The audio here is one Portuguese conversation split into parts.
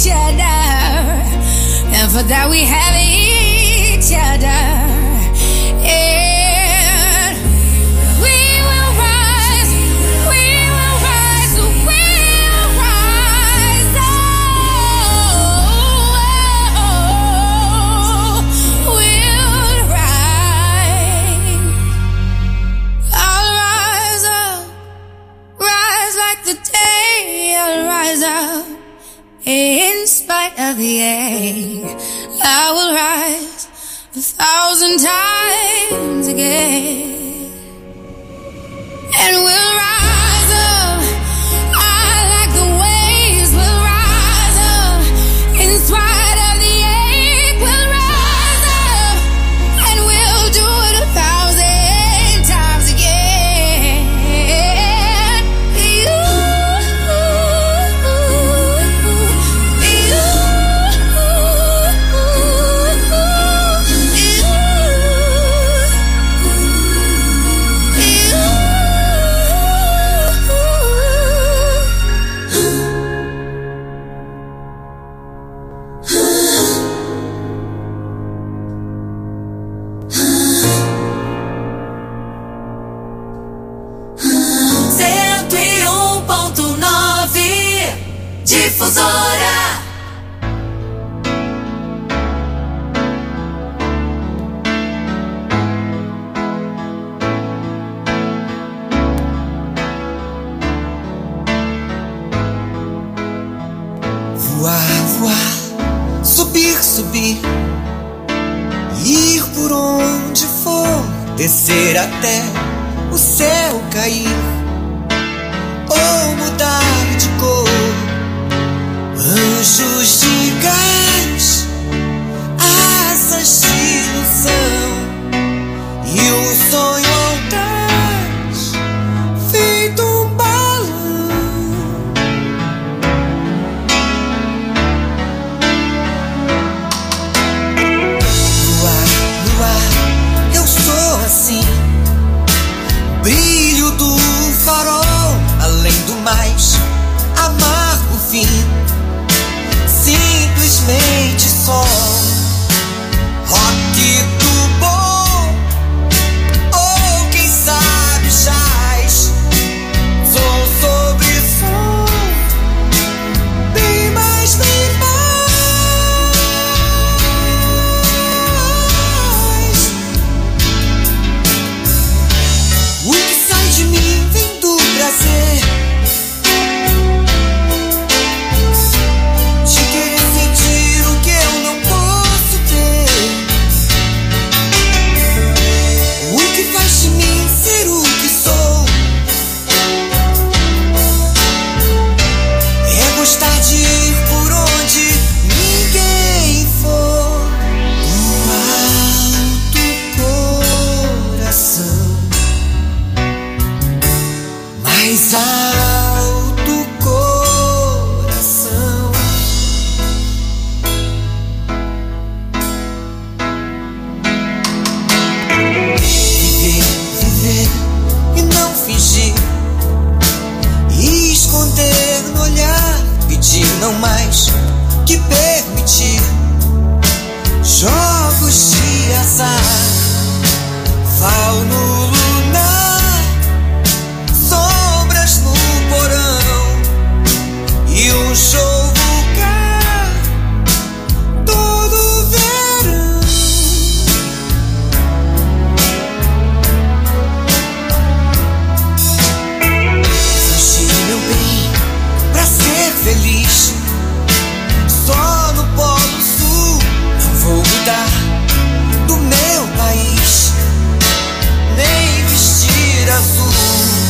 each other, and for that we have each other. And we will rise, we will rise, we will rise. Oh, we'll rise. I'll rise up, rise like the day. I'll rise up in spite of the ache. I will rise 1,000 times again, and we'll rise up. I like the waves. We'll rise up in spite of the ache. We'll rise up, and we'll do it 1,000 times again. Difusora. Voar, voar, subir, subir, ir por onde for, descer até o céu cair, ou mudar de cor. Anjos de gás, asas de ilusão, e o sonho audaz, feito um balão. Luar, luar, eu sou assim, brilho do farol, além do mais, amargo fim. Simplesmente sol, rock do bom, ou quem sabe jazz, som sobre som, bem mais, bem mais. O que sai de mim vem do prazer, alto coração. Viver, viver e não fingir, esconder no olhar, pedir não mais que permitir. Jogos de azar, val no lunar, sombras no porão e um show vulgar todo verão. Fugir, meu bem, pra ser feliz, só no Polo Sul. Não vou mudar do meu país, nem vestir azul.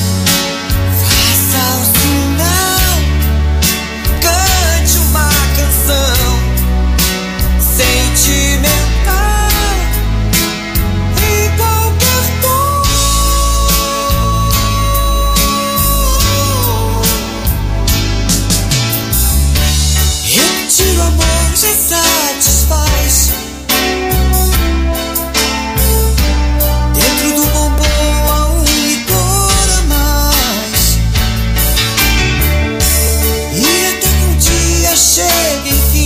Faça o sinal, cante uma canção sentimental em qualquer tom. Repetir o amor já satisfaz. Dentro do bombom há um licor a mais, e até que um dia chegue enfim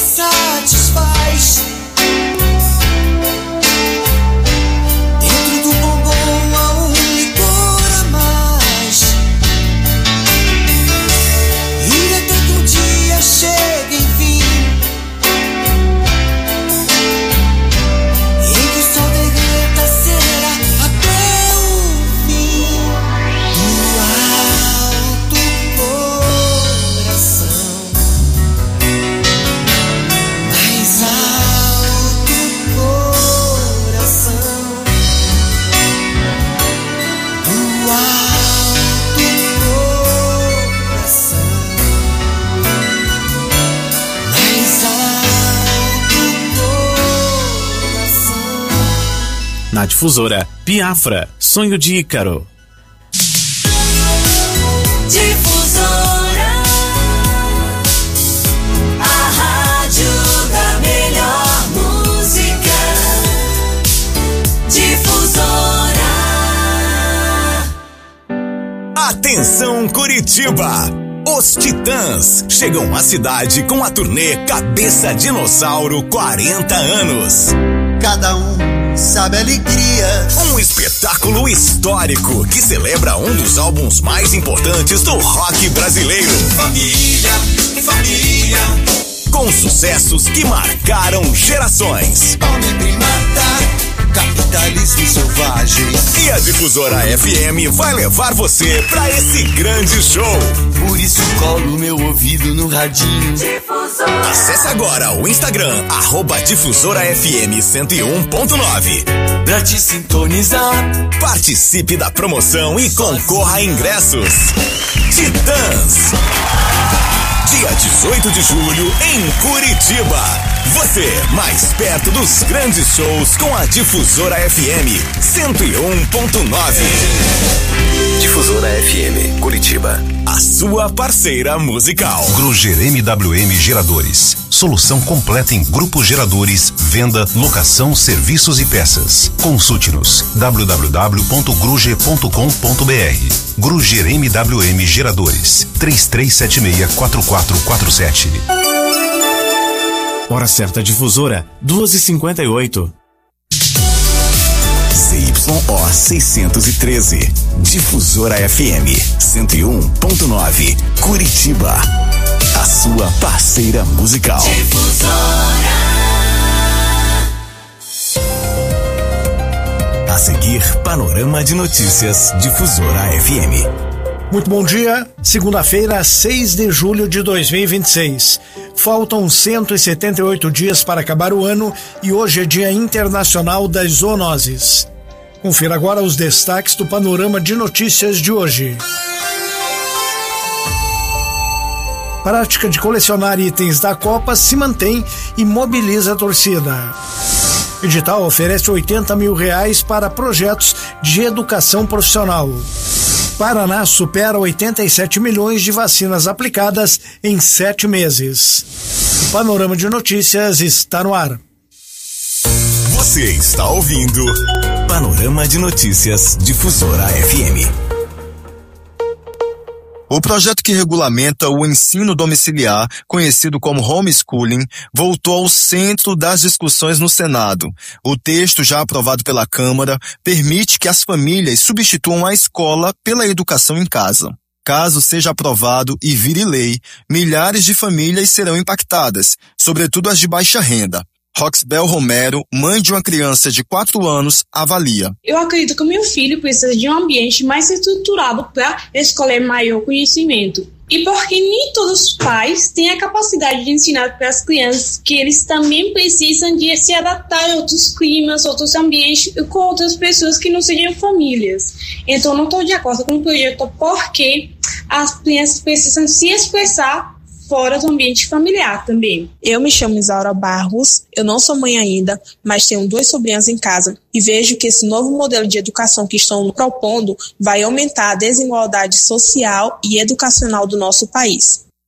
satisfaz. Dentro do bombom há um licor a mais. E até que um dia chegue enfim, em que o sol derreta será até o fim do alto coração. Mais alto coração. Do alto coração. Mais alto coração. Na Difusora, Piafra, Sonho de Ícaro. Difusora, a rádio da melhor música. Difusora. Atenção Curitiba! Os Titãs chegam à cidade com a turnê Cabeça Dinossauro 40 anos. Cada um sabe a alegria. Um espetáculo histórico que celebra um dos álbuns mais importantes do rock brasileiro. Família, família. Com sucessos que marcaram gerações. Homem primata, capitalismo selvagem. E a Difusora FM vai levar você pra esse grande show. Por isso colo meu ouvido no radinho. Difusora. Acesse agora o Instagram, @DifusoraFM 101.9. Pra te sintonizar. Participe da promoção e concorra a ingressos. Titãs. Dia 18 de julho em Curitiba. Você mais perto dos grandes shows com a Difusora FM 101.9. Difusora FM, Curitiba. A sua parceira musical. Gruger MWM Geradores. Solução completa em grupos geradores, venda, locação, serviços e peças. Consulte-nos www.gruger.com.br. Gruger MWM Geradores. 3376-4447. Hora certa Difusora, 2h58. ZYO 613. Difusora FM 101.9. Curitiba. A sua parceira musical. A seguir, Panorama de Notícias Difusora FM. Muito bom dia, segunda-feira, 6 de julho de 2026. Faltam 178 dias para acabar o ano e hoje é Dia Internacional das Zoonoses. Confira agora os destaques do Panorama de Notícias de hoje. Prática de colecionar itens da Copa se mantém e mobiliza a torcida. Edital oferece R$80 mil para projetos de educação profissional. Paraná supera 87 milhões de vacinas aplicadas em 7 meses. O Panorama de Notícias está no ar. Você está ouvindo Panorama de Notícias Difusora FM. O projeto que regulamenta o ensino domiciliar, conhecido como homeschooling, voltou ao centro das discussões no Senado. O texto, já aprovado pela Câmara, permite que as famílias substituam a escola pela educação em casa. Caso seja aprovado e vire lei, milhares de famílias serão impactadas, sobretudo as de baixa renda. Roxbel Romero, mãe de uma criança de 4 anos, avalia. Eu acredito que o meu filho precisa de um ambiente mais estruturado para escolher maior conhecimento. E porque nem todos os pais têm a capacidade de ensinar para as crianças que eles também precisam de se adaptar a outros climas, outros ambientes e com outras pessoas que não sejam famílias. Então não estou de acordo com o projeto porque as crianças precisam se expressar fora do ambiente familiar também. Eu me chamo Isaura Barros, eu não sou mãe ainda, mas tenho 2 sobrinhas em casa e vejo que esse novo modelo de educação que estão propondo vai aumentar a desigualdade social e educacional do nosso país.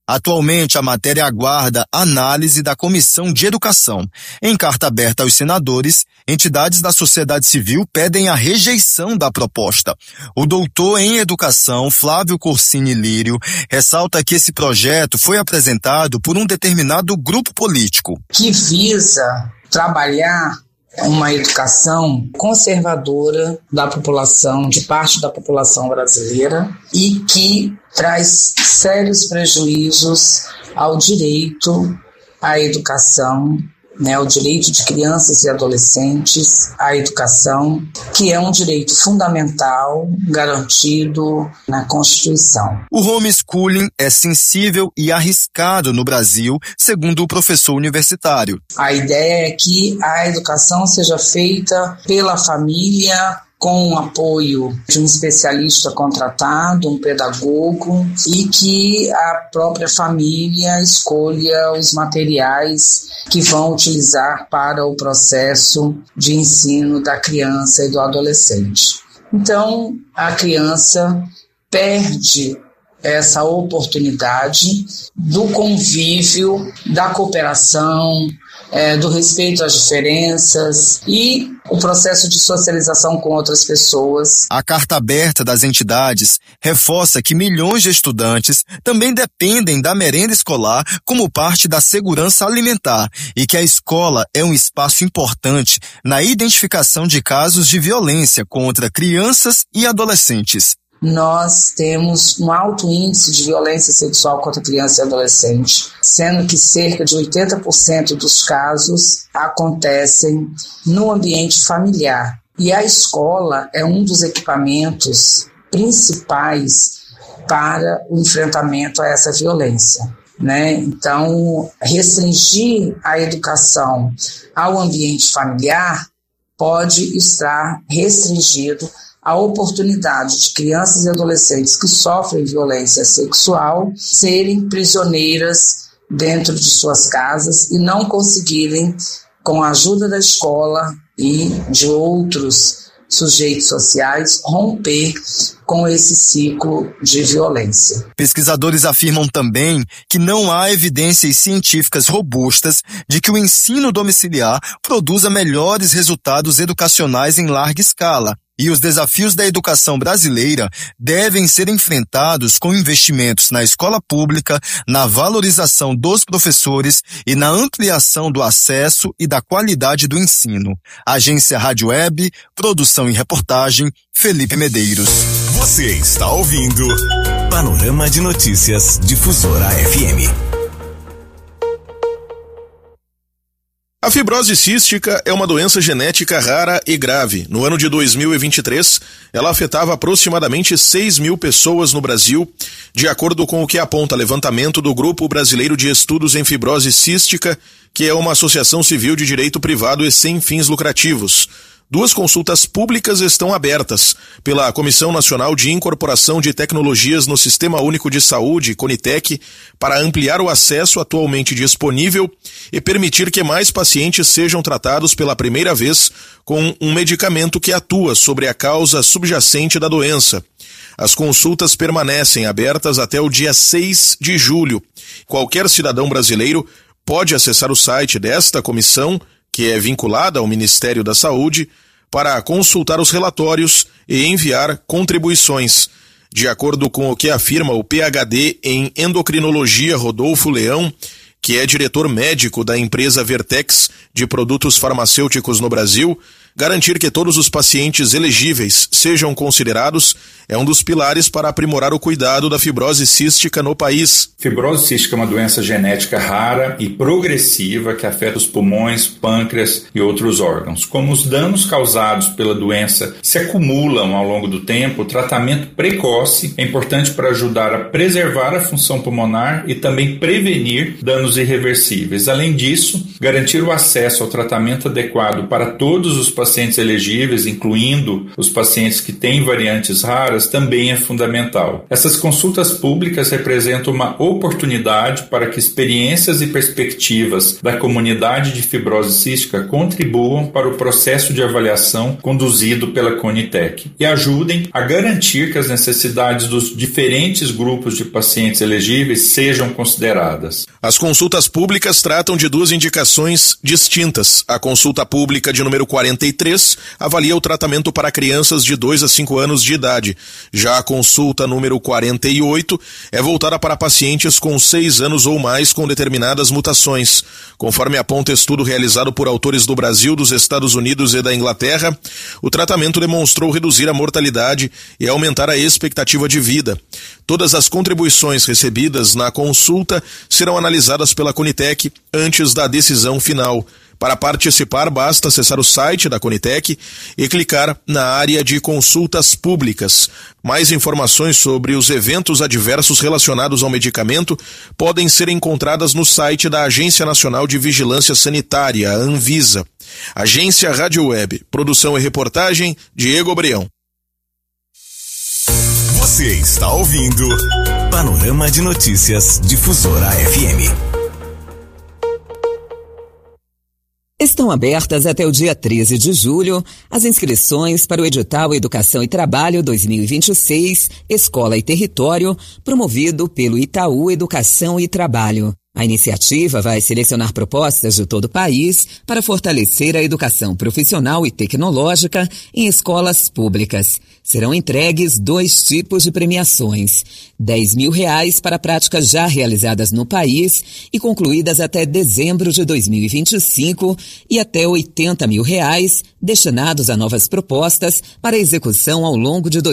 Atualmente, a matéria aguarda análise da Comissão de Educação. Em carta aberta aos senadores, entidades da sociedade civil pedem a rejeição da proposta. O doutor em Educação, Flávio Corsini Lírio, ressalta que esse projeto foi apresentado por um determinado grupo político. Que visa trabalhar uma educação conservadora da população, de parte da população brasileira, e que traz sérios prejuízos ao direito à educação, o direito de crianças e adolescentes à educação, que é um direito fundamental garantido na Constituição. O homeschooling é sensível e arriscado no Brasil, segundo o professor universitário. A ideia é que a educação seja feita pela família, com o apoio de um especialista contratado, um pedagogo, e que a própria família escolha os materiais que vão utilizar para o processo de ensino da criança e do adolescente. Então, a criança perde essa oportunidade do convívio, da cooperação, do respeito às diferenças e o processo de socialização com outras pessoas. A carta aberta das entidades reforça que milhões de estudantes também dependem da merenda escolar como parte da segurança alimentar e que a escola é um espaço importante na identificação de casos de violência contra crianças e adolescentes. Nós temos um alto índice de violência sexual contra criança e adolescente, sendo que cerca de 80% dos casos acontecem no ambiente familiar. E a escola é um dos equipamentos principais para o enfrentamento a essa violência, Então, restringir a educação ao ambiente familiar pode estar restringido a oportunidade de crianças e adolescentes que sofrem violência sexual serem prisioneiras dentro de suas casas e não conseguirem, com a ajuda da escola e de outros sujeitos sociais, romper com esse ciclo de violência. Pesquisadores afirmam também que não há evidências científicas robustas de que o ensino domiciliar produza melhores resultados educacionais em larga escala. E os desafios da educação brasileira devem ser enfrentados com investimentos na escola pública, na valorização dos professores e na ampliação do acesso e da qualidade do ensino. Agência Rádio Web, produção e reportagem, Felipe Medeiros. Você está ouvindo Panorama de Notícias Difusora FM. A fibrose cística é uma doença genética rara e grave. No ano de 2023, ela afetava aproximadamente 6 mil pessoas no Brasil, de acordo com o que aponta levantamento do Grupo Brasileiro de Estudos em Fibrose Cística, que é uma associação civil de direito privado e sem fins lucrativos. 2 consultas públicas estão abertas pela Comissão Nacional de Incorporação de Tecnologias no Sistema Único de Saúde, CONITEC, para ampliar o acesso atualmente disponível e permitir que mais pacientes sejam tratados pela primeira vez com um medicamento que atua sobre a causa subjacente da doença. As consultas permanecem abertas até o dia 6 de julho. Qualquer cidadão brasileiro pode acessar o site desta comissão, que é vinculada ao Ministério da Saúde, para consultar os relatórios e enviar contribuições. De acordo com o que afirma o PhD em endocrinologia Rodolfo Leão, que é diretor médico da empresa Vertex de produtos farmacêuticos no Brasil, garantir que todos os pacientes elegíveis sejam considerados é um dos pilares para aprimorar o cuidado da fibrose cística no país. Fibrose cística é uma doença genética rara e progressiva que afeta os pulmões, pâncreas e outros órgãos. Como os danos causados pela doença se acumulam ao longo do tempo, o tratamento precoce é importante para ajudar a preservar a função pulmonar e também prevenir danos irreversíveis. Além disso, garantir o acesso ao tratamento adequado para todos os pacientes pacientes elegíveis, incluindo os pacientes que têm variantes raras, também é fundamental. Essas consultas públicas representam uma oportunidade para que experiências e perspectivas da comunidade de fibrose cística contribuam para o processo de avaliação conduzido pela Conitec e ajudem a garantir que as necessidades dos diferentes grupos de pacientes elegíveis sejam consideradas. As consultas públicas tratam de duas indicações distintas. A consulta pública de número 43 avalia o tratamento para crianças de 2 a 5 anos de idade. Já a consulta número 48 é voltada para pacientes com 6 anos ou mais com determinadas mutações. Conforme aponta estudo realizado por autores do Brasil, dos Estados Unidos e da Inglaterra, o tratamento demonstrou reduzir a mortalidade e aumentar a expectativa de vida. Todas as contribuições recebidas na consulta serão analisadas pela Conitec antes da decisão final. Para participar, basta acessar o site da Conitec e clicar na área de consultas públicas. Mais informações sobre os eventos adversos relacionados ao medicamento podem ser encontradas no site da Agência Nacional de Vigilância Sanitária, a Anvisa. Agência Rádio Web. Produção e reportagem, Diego Obreão. Você está ouvindo Panorama de Notícias Difusora FM. Estão abertas até o dia 13 de julho as inscrições para o edital Educação e Trabalho 2026, Escola e Território, promovido pelo Itaú Educação e Trabalho. A iniciativa vai selecionar propostas de todo o país para fortalecer a educação profissional e tecnológica em escolas públicas. Serão entregues 2 tipos de premiações: R$10 mil para práticas já realizadas no país e concluídas até dezembro de 2025 e até R$80 mil destinados a novas propostas para execução ao longo de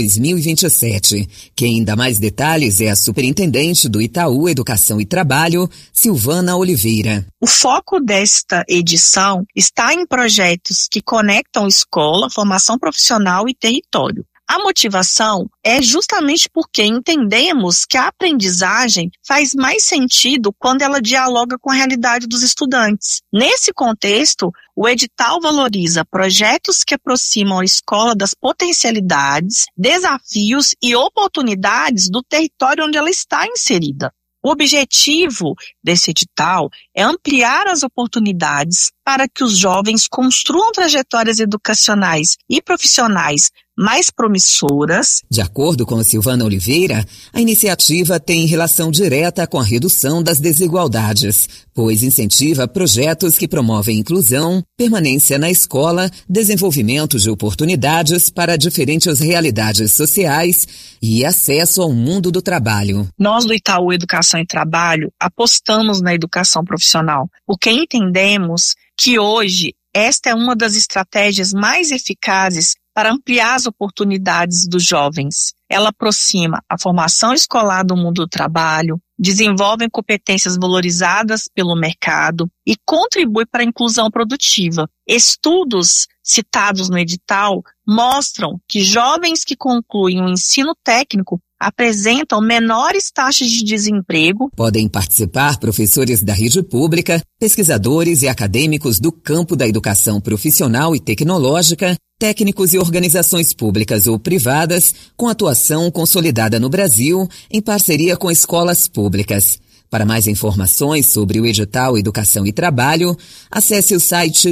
2027. Quem dá mais detalhes é a superintendente do Itaú Educação e Trabalho, Silvana Oliveira. O foco desta edição está em projetos que conectam escola, formação profissional e território. A motivação é justamente porque entendemos que a aprendizagem faz mais sentido quando ela dialoga com a realidade dos estudantes. Nesse contexto, o edital valoriza projetos que aproximam a escola das potencialidades, desafios e oportunidades do território onde ela está inserida. O objetivo desse edital é ampliar as oportunidades para que os jovens construam trajetórias educacionais e profissionais mais promissoras. De acordo com a Silvana Oliveira, a iniciativa tem relação direta com a redução das desigualdades, pois incentiva projetos que promovem inclusão, permanência na escola, desenvolvimento de oportunidades para diferentes realidades sociais e acesso ao mundo do trabalho. Nós do Itaú Educação e Trabalho apostamos na educação profissional, porque entendemos que hoje esta é uma das estratégias mais eficazes para ampliar as oportunidades dos jovens. Ela aproxima a formação escolar do mundo do trabalho, desenvolve competências valorizadas pelo mercado e contribui para a inclusão produtiva. Estudos citados no edital mostram que jovens que concluem o ensino técnico apresentam menores taxas de desemprego. Podem participar professores da rede pública, pesquisadores e acadêmicos do campo da educação profissional e tecnológica, técnicos e organizações públicas ou privadas com atuação consolidada no Brasil em parceria com escolas públicas. Para mais informações sobre o edital Educação e Trabalho, acesse o site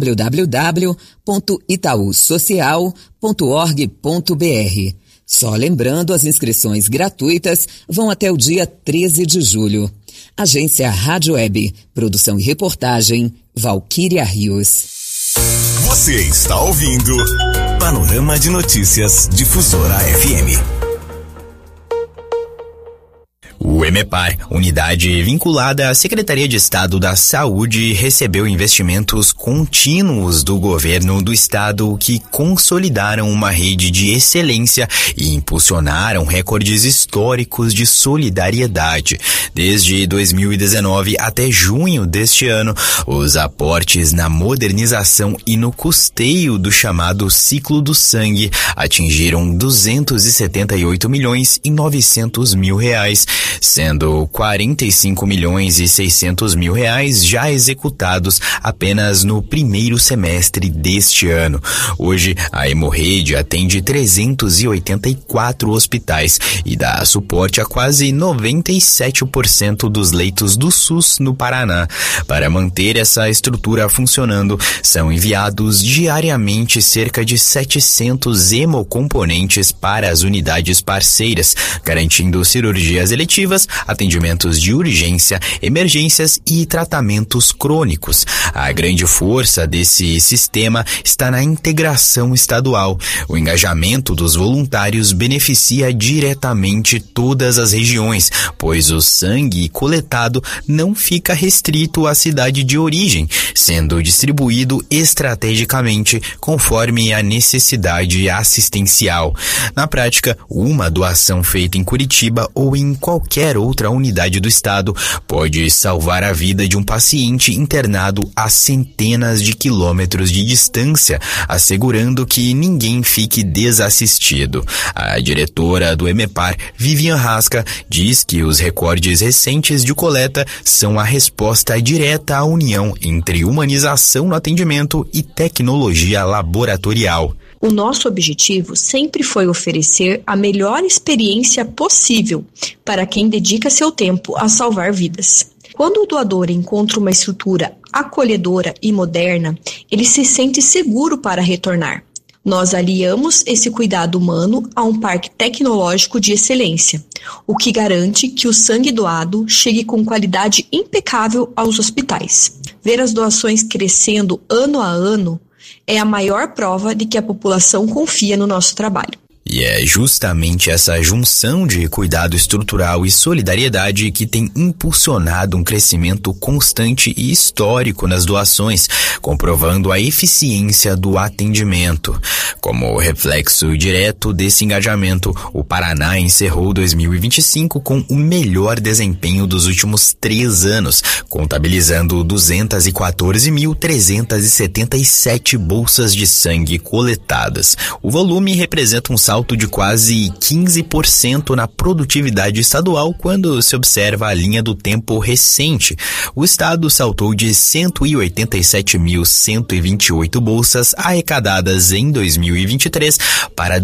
www.itausocial.org.br. Só lembrando, as inscrições gratuitas vão até o dia 13 de julho. Agência Rádio Web, produção e reportagem, Valquíria Rios. Você está ouvindo Panorama de Notícias Difusora FM. O EMEPAR, unidade vinculada à Secretaria de Estado da Saúde, recebeu investimentos contínuos do governo do estado que consolidaram uma rede de excelência e impulsionaram recordes históricos de solidariedade. Desde 2019 até junho deste ano, os aportes na modernização e no custeio do chamado ciclo do sangue atingiram R$278.900.000, sendo 45.600.000 reais já executados apenas no primeiro semestre deste ano. Hoje, a Hemorrede atende 384 hospitais e dá suporte a quase 97% dos leitos do SUS no Paraná. Para manter essa estrutura funcionando, são enviados diariamente cerca de 700 hemocomponentes para as unidades parceiras, garantindo cirurgias eletivas, atendimentos de urgência, emergências e tratamentos crônicos. A grande força desse sistema está na integração estadual. O engajamento dos voluntários beneficia diretamente todas as regiões, pois o sangue coletado não fica restrito à cidade de origem, sendo distribuído estrategicamente conforme a necessidade assistencial. Na prática, uma doação feita em Curitiba ou em qualquer outra unidade do estado pode salvar a vida de um paciente internado a centenas de quilômetros de distância, assegurando que ninguém fique desassistido. A diretora do EMEPAR, Vivian Rasca, diz que os recordes recentes de coleta são a resposta direta à união entre humanização no atendimento e tecnologia laboratorial. O nosso objetivo sempre foi oferecer a melhor experiência possível para quem dedica seu tempo a salvar vidas. Quando o doador encontra uma estrutura acolhedora e moderna, ele se sente seguro para retornar. Nós aliamos esse cuidado humano a um parque tecnológico de excelência, o que garante que o sangue doado chegue com qualidade impecável aos hospitais. Ver as doações crescendo ano a ano é a maior prova de que a população confia no nosso trabalho. E é justamente essa junção de cuidado estrutural e solidariedade que tem impulsionado um crescimento constante e histórico nas doações, comprovando a eficiência do atendimento. Como reflexo direto desse engajamento, o Paraná encerrou 2025 com o melhor desempenho dos últimos 3 anos, contabilizando 214.377 bolsas de sangue coletadas. O volume representa um salto de quase 15% na produtividade estadual quando se observa a linha do tempo recente. O estado saltou de 187.128 bolsas arrecadadas em 2023 para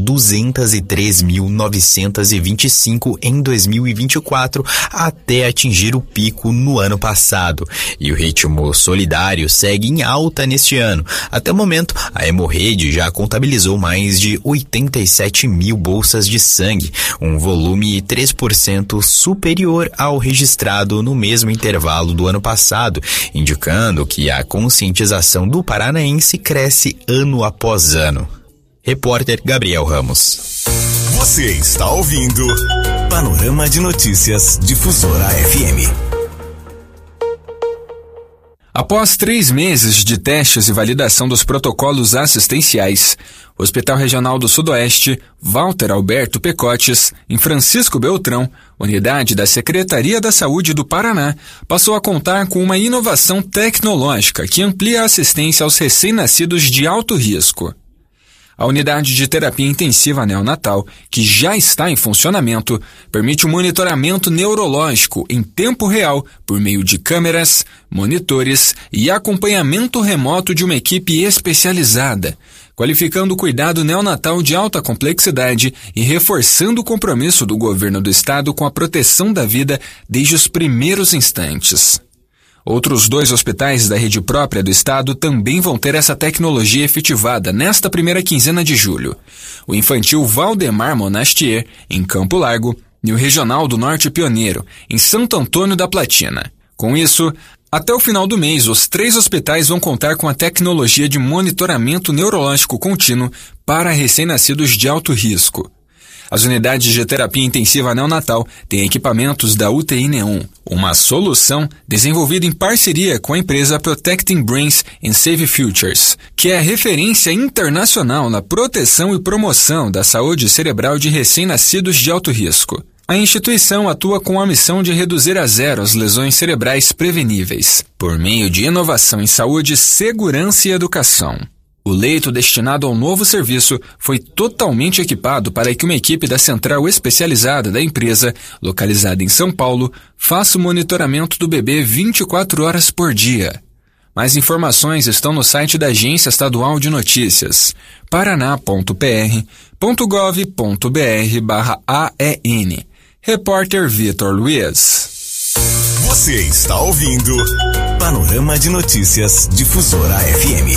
203.925 em 2024, até atingir o pico no ano passado. E o ritmo solidário segue em alta neste ano. Até o momento, a Hemorrede já contabilizou mais de 87 mil bolsas de sangue, um volume 3% superior ao registrado no mesmo intervalo do ano passado, indicando que a conscientização do paranaense cresce ano após ano. Repórter Gabriel Ramos. Você está ouvindo Panorama de Notícias Difusora FM. Após 3 meses de testes e validação dos protocolos assistenciais, o Hospital Regional do Sudoeste, Walter Alberto Pecotes, em Francisco Beltrão, unidade da Secretaria da Saúde do Paraná, passou a contar com uma inovação tecnológica que amplia a assistência aos recém-nascidos de alto risco. A unidade de terapia intensiva neonatal, que já está em funcionamento, permite o monitoramento neurológico em tempo real por meio de câmeras, monitores e acompanhamento remoto de uma equipe especializada, qualificando o cuidado neonatal de alta complexidade e reforçando o compromisso do governo do estado com a proteção da vida desde os primeiros instantes. Outros 2 hospitais da rede própria do estado também vão ter essa tecnologia efetivada nesta primeira quinzena de julho. O infantil Valdemar Monastier, em Campo Largo, e o Regional do Norte Pioneiro, em Santo Antônio da Platina. Com isso, até o final do mês, os 3 hospitais vão contar com a tecnologia de monitoramento neurológico contínuo para recém-nascidos de alto risco. As unidades de terapia intensiva neonatal têm equipamentos da UTI Neon, uma solução desenvolvida em parceria com a empresa Protecting Brains and Save Futures, que é referência internacional na proteção e promoção da saúde cerebral de recém-nascidos de alto risco. A instituição atua com a missão de reduzir a zero as lesões cerebrais preveníveis, por meio de inovação em saúde, segurança e educação. O leito destinado ao novo serviço foi totalmente equipado para que uma equipe da central especializada da empresa, localizada em São Paulo, faça o monitoramento do bebê 24 horas por dia. Mais informações estão no site da Agência Estadual de Notícias, paraná.pr.gov.br/AEN. Repórter Vitor Luiz. Você está ouvindo Panorama de Notícias Difusora FM.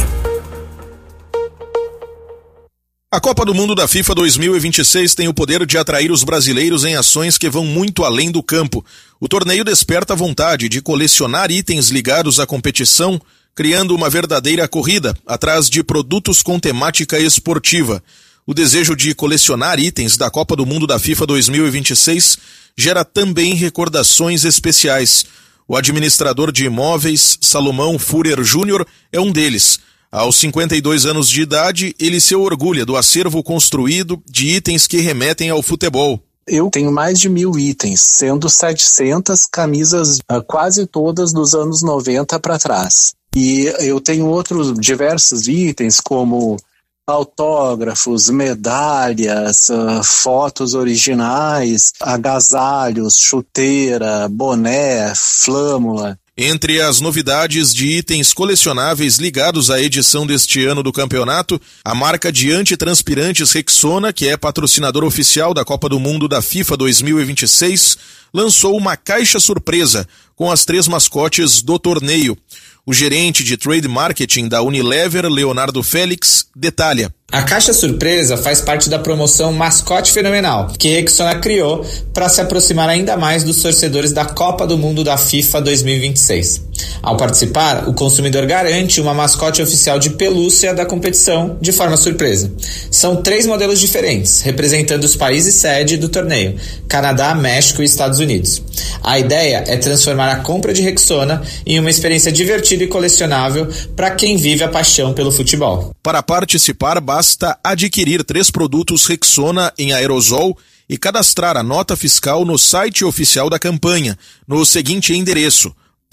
A Copa do Mundo da FIFA 2026 tem o poder de atrair os brasileiros em ações que vão muito além do campo. O torneio desperta a vontade de colecionar itens ligados à competição, criando uma verdadeira corrida atrás de produtos com temática esportiva. O desejo de colecionar itens da Copa do Mundo da FIFA 2026 gera também recordações especiais. O administrador de imóveis, Salomão Furer Júnior, é um deles. Aos 52 anos de idade, ele se orgulha do acervo construído de itens que remetem ao futebol. Eu tenho mais de 1.000 itens, sendo 700 camisas, quase todas dos anos 90 para trás. E eu tenho outros diversos itens, como autógrafos, medalhas, fotos originais, agasalhos, chuteira, boné, flâmula. Entre as novidades de itens colecionáveis ligados à edição deste ano do campeonato, a marca de antitranspirantes Rexona, que é patrocinador oficial da Copa do Mundo da FIFA 2026, lançou uma caixa surpresa com as 3 mascotes do torneio. O gerente de Trade Marketing da Unilever, Leonardo Félix, detalha. A caixa surpresa faz parte da promoção Mascote Fenomenal, que Rexona criou para se aproximar ainda mais dos torcedores da Copa do Mundo da FIFA 2026. Ao participar, o consumidor garante uma mascote oficial de pelúcia da competição de forma surpresa. São 3 modelos diferentes, representando os países sede do torneio: Canadá, México e Estados Unidos. A ideia é transformar a compra de Rexona em uma experiência divertida e colecionável para quem vive a paixão pelo futebol. Para participar, basta adquirir 3 produtos Rexona em aerosol e cadastrar a nota fiscal no site oficial da campanha, no seguinte endereço: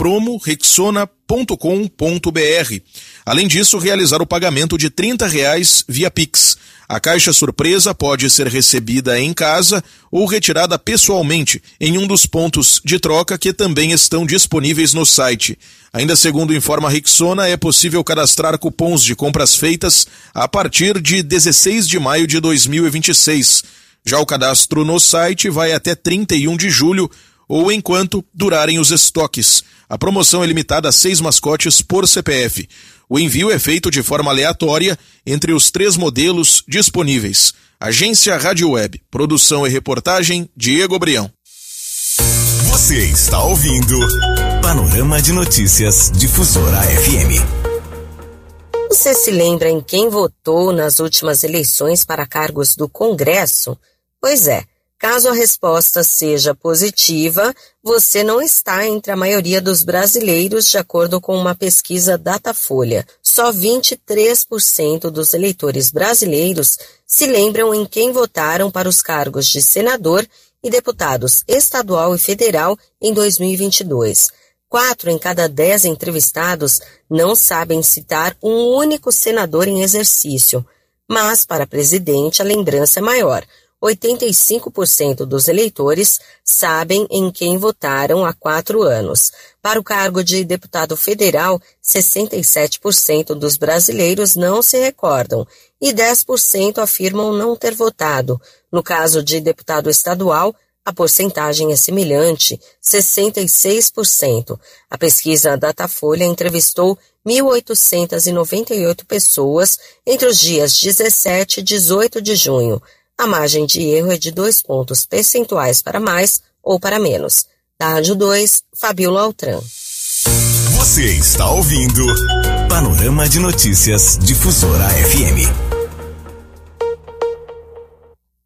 promorexona.com.br. Além disso, realizar o pagamento de R$30 via Pix. A caixa surpresa pode ser recebida em casa ou retirada pessoalmente em um dos pontos de troca que também estão disponíveis no site. Ainda segundo informa a Rexona, é possível cadastrar cupons de compras feitas a partir de 16 de maio de 2026. Já o cadastro no site vai até 31 de julho ou enquanto durarem os estoques. A promoção é limitada a 6 mascotes por CPF. O envio é feito de forma aleatória entre os 3 modelos disponíveis. Agência Rádio Web. Produção e reportagem, Diego Brião. Você está ouvindo Panorama de Notícias Difusora FM. Você se lembra em quem votou nas últimas eleições para cargos do Congresso? Pois é. Caso a resposta seja positiva, você não está entre a maioria dos brasileiros, de acordo com uma pesquisa Datafolha. Só 23% dos eleitores brasileiros se lembram em quem votaram para os cargos de senador e deputados estadual e federal em 2022. 4 em cada 10 entrevistados não sabem citar um único senador em exercício. Mas, para presidente, a lembrança é maior. 85% dos eleitores sabem em quem votaram há 4 anos. Para o cargo de deputado federal, 67% dos brasileiros não se recordam e 10% afirmam não ter votado. No caso de deputado estadual, a porcentagem é semelhante, 66%. A pesquisa Datafolha entrevistou 1.898 pessoas entre os dias 17 e 18 de junho. A margem de erro é de 2 pontos percentuais para mais ou para menos. Da Rádio 2, Fabiola Altran. Você está ouvindo Panorama de Notícias Difusora FM.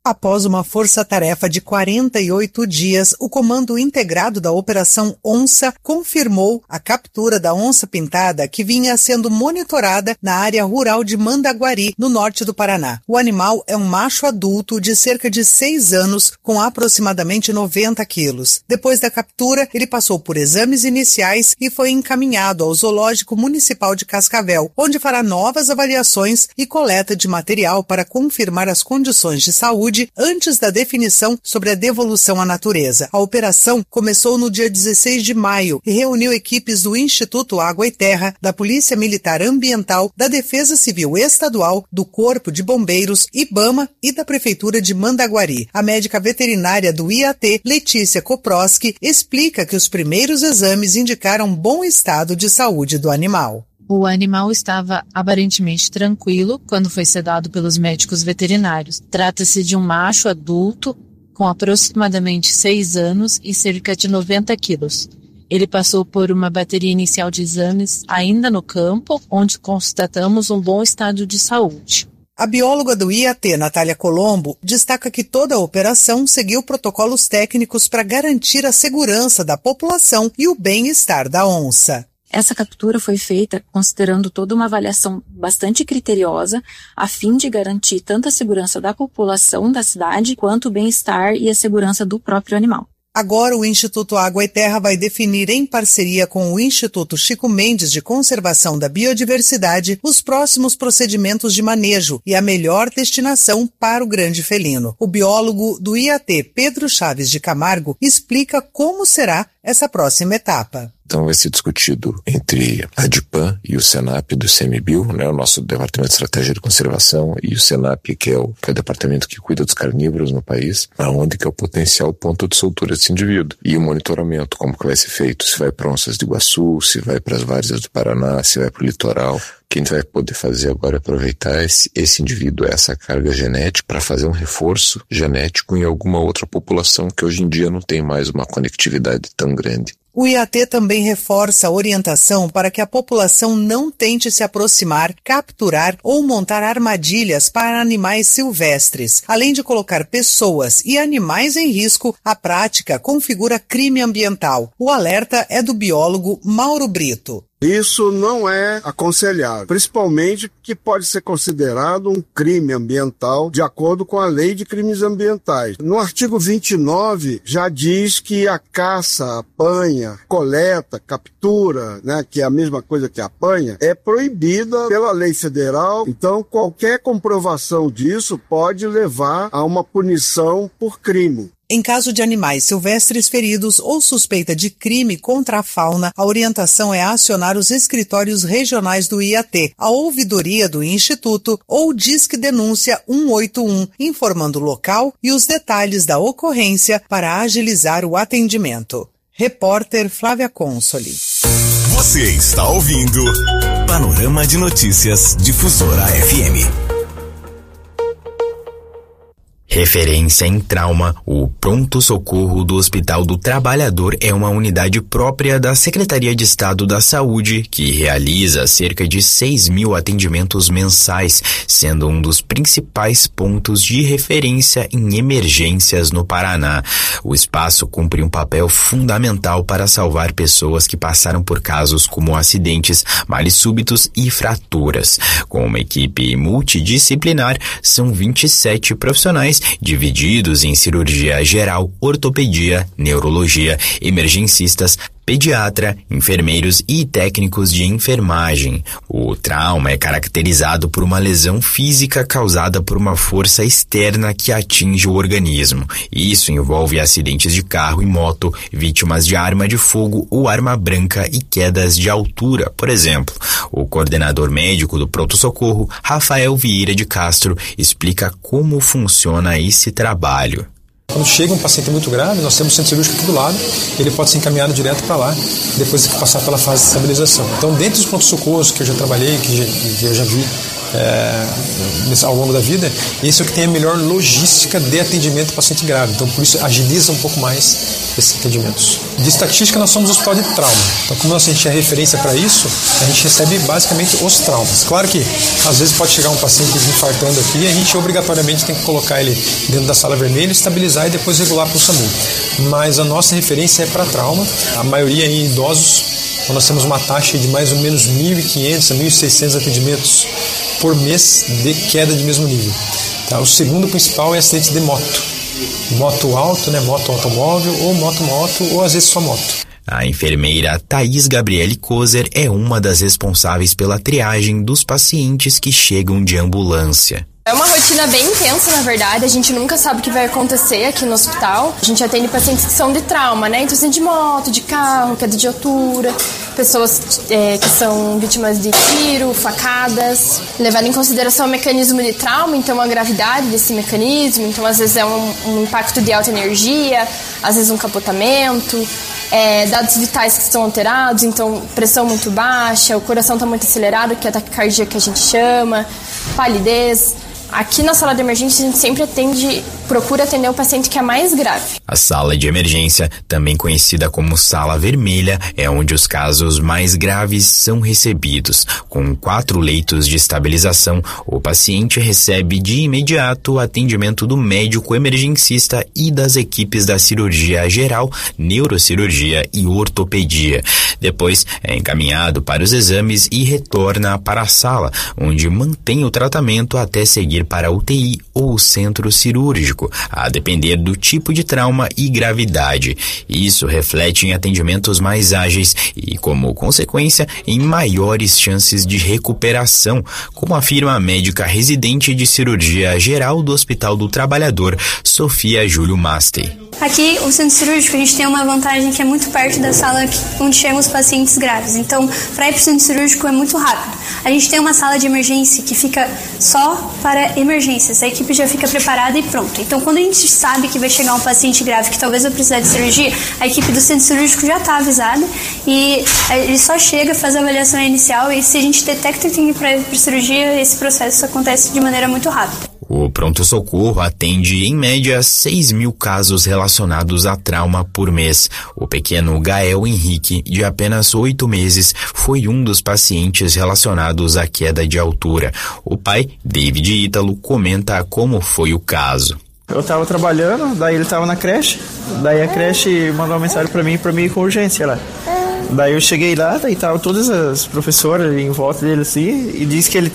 Após uma força-tarefa de 48 dias, o Comando Integrado da Operação Onça confirmou a captura da onça pintada que vinha sendo monitorada na área rural de Mandaguari, no norte do Paraná. O animal é um macho adulto de cerca de 6 anos, com aproximadamente 90 quilos. Depois da captura, ele passou por exames iniciais e foi encaminhado ao Zoológico Municipal de Cascavel, onde fará novas avaliações e coleta de material para confirmar as condições de saúde antes da definição sobre a devolução à natureza. A operação começou no dia 16 de maio e reuniu equipes do Instituto Água e Terra, da Polícia Militar Ambiental, da Defesa Civil Estadual, do Corpo de Bombeiros, IBAMA e da Prefeitura de Mandaguari. A médica veterinária do IAT, Letícia Koproski, explica que os primeiros exames indicaram bom estado de saúde do animal. O animal estava aparentemente tranquilo quando foi sedado pelos médicos veterinários. Trata-se de um macho adulto com aproximadamente 6 anos e cerca de 90 quilos. Ele passou por uma bateria inicial de exames ainda no campo, onde constatamos um bom estado de saúde. A bióloga do IAT, Natália Colombo, destaca que toda a operação seguiu protocolos técnicos para garantir a segurança da população e o bem-estar da onça. Essa captura foi feita considerando toda uma avaliação bastante criteriosa, a fim de garantir tanto a segurança da população da cidade, quanto o bem-estar e a segurança do próprio animal. Agora o Instituto Água e Terra vai definir, em parceria com o Instituto Chico Mendes de Conservação da Biodiversidade, os próximos procedimentos de manejo e a melhor destinação para o grande felino. O biólogo do IAT, Pedro Chaves de Camargo, explica como será essa próxima etapa. Então vai ser discutido entre a ADIPAM e o SENAP do ICMBio, né, o nosso Departamento de Estratégia de Conservação, e o SENAP, que é o departamento que cuida dos carnívoros no país, aonde que é o potencial ponto de soltura desse indivíduo. E o monitoramento, como que vai ser feito, se vai para Onças de Iguaçu, se vai para as várzeas do Paraná, se vai para o litoral. O que a gente vai poder fazer agora é aproveitar esse indivíduo, essa carga genética, para fazer um reforço genético em alguma outra população que hoje em dia não tem mais uma conectividade tão grande. O IAT também reforça a orientação para que a população não tente se aproximar, capturar ou montar armadilhas para animais silvestres. Além de colocar pessoas e animais em risco, a prática configura crime ambiental. O alerta é do biólogo Mauro Brito. Isso não é aconselhável, principalmente que pode ser considerado um crime ambiental de acordo com a Lei de Crimes Ambientais. No artigo 29 já diz que a caça, apanha, coleta, captura, né, que é a mesma coisa que apanha, é proibida pela lei federal. Então qualquer comprovação disso pode levar a uma punição por crime. Em caso de animais silvestres feridos ou suspeita de crime contra a fauna, a orientação é acionar os escritórios regionais do IAT, a ouvidoria do Instituto ou Disque Denúncia 181, informando o local e os detalhes da ocorrência para agilizar o atendimento. Repórter Flávia Consoli. Você está ouvindo Panorama de Notícias Difusora FM. Referência em trauma, o Pronto-Socorro do Hospital do Trabalhador é uma unidade própria da Secretaria de Estado da Saúde, que realiza cerca de 6.000 atendimentos mensais, sendo um dos principais pontos de referência em emergências no Paraná. O espaço cumpre um papel fundamental para salvar pessoas que passaram por casos como acidentes, males súbitos e fraturas. Com uma equipe multidisciplinar, são 27 profissionais divididos em cirurgia geral, ortopedia, neurologia, emergencistas, pediatra, enfermeiros e técnicos de enfermagem. O trauma é caracterizado por uma lesão física causada por uma força externa que atinge o organismo. Isso envolve acidentes de carro e moto, vítimas de arma de fogo ou arma branca e quedas de altura, por exemplo. O coordenador médico do pronto-socorro, Rafael Vieira de Castro, explica como funciona esse trabalho. Quando chega um paciente muito grave, nós temos um centro cirúrgico aqui do lado, ele pode ser encaminhado direto para lá, depois de passar pela fase de estabilização. Então, dentro dos pronto-socorros que eu já trabalhei, que eu já vi ao longo da vida, e esse é o que tem a melhor logística de atendimento ao paciente grave. Então, por isso, agiliza um pouco mais esses atendimentos. De estatística, nós somos o hospital de trauma. Então, como a gente é referência para isso, a gente recebe basicamente os traumas. Claro que, às vezes, pode chegar um paciente desinfartando aqui e a gente obrigatoriamente tem que colocar ele dentro da sala vermelha, estabilizar e depois regular para o SAMU. Mas a nossa referência é para trauma, a maioria em idosos. Então, nós temos uma taxa de mais ou menos 1.500 a 1.600 atendimentos por mês de queda de mesmo nível. Tá? O segundo principal é acidente de moto. Moto alto, né? Moto automóvel, ou moto, ou às vezes só moto. A enfermeira Thaís Gabriele Kozer é uma das responsáveis pela triagem dos pacientes que chegam de ambulância. É uma rotina bem intensa, na verdade. A gente nunca sabe o que vai acontecer aqui no hospital. A gente atende pacientes que são de trauma, né? Então, assim, de moto, de carro, queda de altura, pessoas que são vítimas de tiro, facadas. Levando em consideração o mecanismo de trauma, então a gravidade desse mecanismo. Então, às vezes é um impacto de alta energia, às vezes um capotamento. Dados vitais que estão alterados, então pressão muito baixa, o coração está muito acelerado, que é a taquicardia que a gente chama, palidez. Aqui na sala de emergência a gente sempre procura atender o paciente que é mais grave. A sala de emergência, também conhecida como sala vermelha, é onde os casos mais graves são recebidos. Com 4 leitos de estabilização, o paciente recebe de imediato o atendimento do médico emergencista e das equipes da cirurgia geral, neurocirurgia e ortopedia. Depois é encaminhado para os exames e retorna para a sala, onde mantém o tratamento até seguir para a UTI ou o centro cirúrgico, a depender do tipo de trauma e gravidade. Isso reflete em atendimentos mais ágeis e, como consequência, em maiores chances de recuperação, como afirma a médica residente de cirurgia geral do Hospital do Trabalhador, Sofia Júlio Mastey. Aqui, o centro cirúrgico, a gente tem uma vantagem que é muito perto da sala onde chegam os pacientes graves. Então, para ir para o centro cirúrgico é muito rápido. A gente tem uma sala de emergência que fica só para emergências. A equipe já fica preparada e pronta. Então, quando a gente sabe que vai chegar um paciente grave que talvez vai precisar de cirurgia, a equipe do centro cirúrgico já está avisada e ele só chega, faz a avaliação inicial e se a gente detecta que tem que ir para cirurgia, esse processo acontece de maneira muito rápida. O pronto-socorro atende, em média, 6.000 casos relacionados a trauma por mês. O pequeno Gael Henrique, de apenas 8 meses, foi um dos pacientes relacionados à queda de altura. O pai, David Ítalo, comenta como foi o caso. Eu estava trabalhando, daí ele estava na creche, daí a creche mandou uma mensagem para mim com urgência lá. Daí eu cheguei lá, daí estavam todas as professoras em volta dele assim, e disse que ele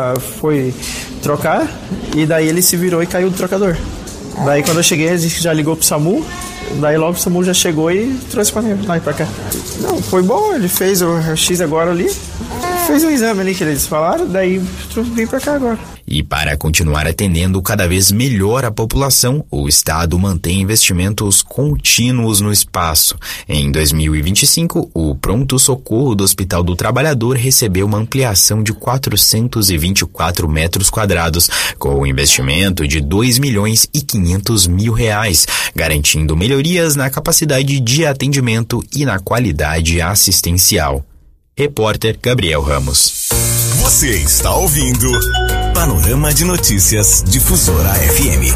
foi trocar, e daí ele se virou e caiu do trocador. Daí quando eu cheguei, ele disse que já ligou pro SAMU, daí logo o SAMU já chegou e trouxe pra cá. Não, foi bom, ele fez o X agora ali, fez um exame ali que eles falaram, daí vim pra cá agora. E para continuar atendendo cada vez melhor a população, o Estado mantém investimentos contínuos no espaço. Em 2025, o pronto-socorro do Hospital do Trabalhador recebeu uma ampliação de 424 metros quadrados, com investimento de R$2.500.000, garantindo melhorias na capacidade de atendimento e na qualidade assistencial. Repórter Gabriel Ramos. Você está ouvindo Panorama de Notícias Difusora FM.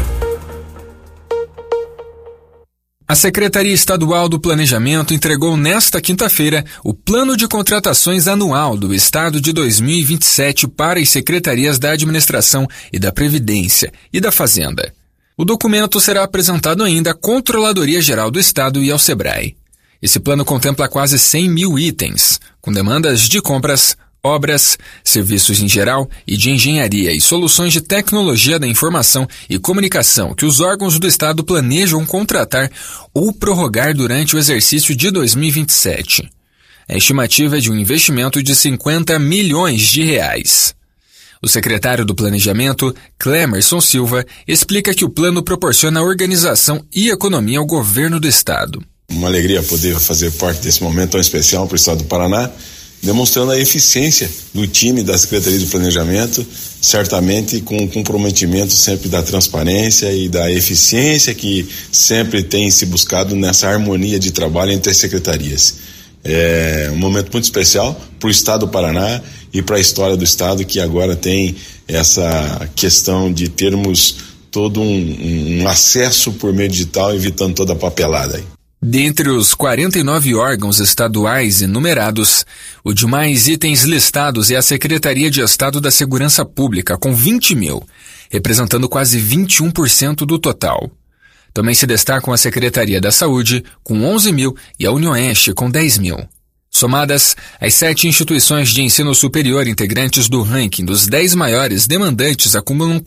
A Secretaria Estadual do Planejamento entregou nesta quinta-feira o Plano de Contratações Anual do Estado de 2027 para as secretarias da Administração e da Previdência e da Fazenda. O documento será apresentado ainda à Controladoria Geral do Estado e ao SEBRAE. Esse plano contempla quase 100.000 itens, com demandas de compras, obras, serviços em geral e de engenharia e soluções de tecnologia da informação e comunicação que os órgãos do Estado planejam contratar ou prorrogar durante o exercício de 2027. A estimativa é de um investimento de R$50 milhões. O secretário do Planejamento, Clemerson Silva, explica que o plano proporciona organização e economia ao governo do Estado. Uma alegria poder fazer parte desse momento tão especial para o Estado do Paraná, demonstrando a eficiência do time da Secretaria do Planejamento, certamente com o comprometimento sempre da transparência e da eficiência que sempre tem se buscado nessa harmonia de trabalho entre as secretarias. É um momento muito especial para o Estado do Paraná e para a história do estado, que agora tem essa questão de termos todo um acesso por meio digital, evitando toda a papelada aí. Dentre os 49 órgãos estaduais enumerados, o de mais itens listados é a Secretaria de Estado da Segurança Pública, com 20 mil, representando quase 21% do total. Também se destacam a Secretaria da Saúde, com 11 mil, e a Unioeste, com 10 mil. Somadas, as 7 instituições de ensino superior integrantes do ranking dos 10 maiores demandantes acumulam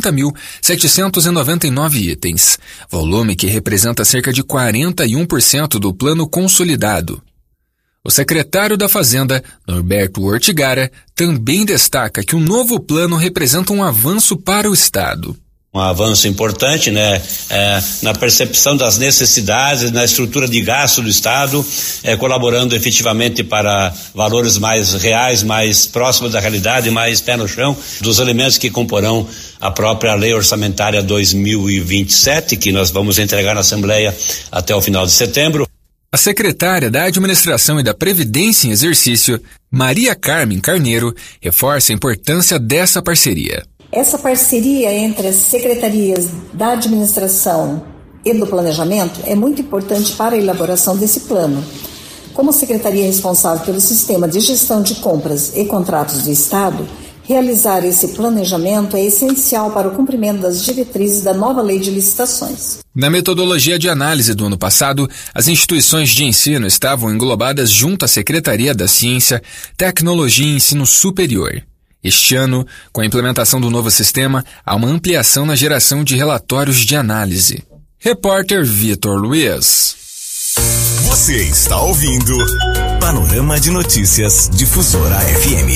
40.799 itens, volume que representa cerca de 41% do plano consolidado. O secretário da Fazenda, Norberto Ortigara, também destaca que o novo plano representa um avanço para o Estado. Um avanço importante, né, na percepção das necessidades, na estrutura de gasto do Estado, colaborando efetivamente para valores mais reais, mais próximos da realidade, mais pé no chão, dos elementos que comporão a própria Lei Orçamentária 2027, que nós vamos entregar na Assembleia até o final de setembro. A secretária da Administração e da Previdência em Exercício, Maria Carmen Carneiro, reforça a importância dessa parceria. Essa parceria entre as secretarias da administração e do planejamento é muito importante para a elaboração desse plano. Como secretaria responsável pelo sistema de gestão de compras e contratos do Estado, realizar esse planejamento é essencial para o cumprimento das diretrizes da nova lei de licitações. Na metodologia de análise do ano passado, as instituições de ensino estavam englobadas junto à Secretaria da Ciência, Tecnologia e Ensino Superior. Este ano, com a implementação do novo sistema, há uma ampliação na geração de relatórios de análise. Repórter Vitor Luiz. Você está ouvindo Panorama de Notícias Difusora FM.